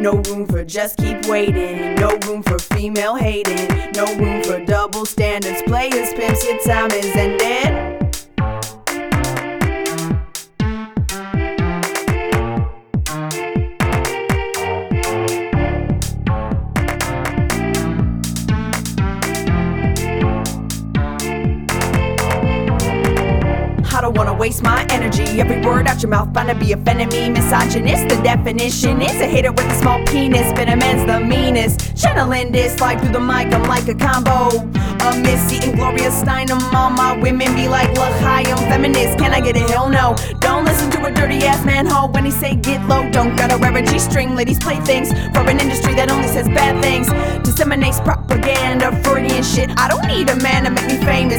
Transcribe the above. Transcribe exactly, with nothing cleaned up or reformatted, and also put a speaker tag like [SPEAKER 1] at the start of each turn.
[SPEAKER 1] No room for just keep waiting. No room for female hating. No room for double standards. Players, pimps, your time is ended. I don't wanna waste my energy. Every word out your mouth bound to be offending me. Misogynist, the definition is a hater with a small penis. Venom's the meanest. Channeling this slide through the mic, I'm like a combo. A Missy and Gloria Steinem. All my women be like, look, hi, I'm feminist. Can I get a hell no? Don't listen to a dirty ass manhole when he say get low. Don't gotta wear a G-string, ladies play things for an industry that only says bad things. Disseminates propaganda, Freudian shit. I don't need a man to make me famous.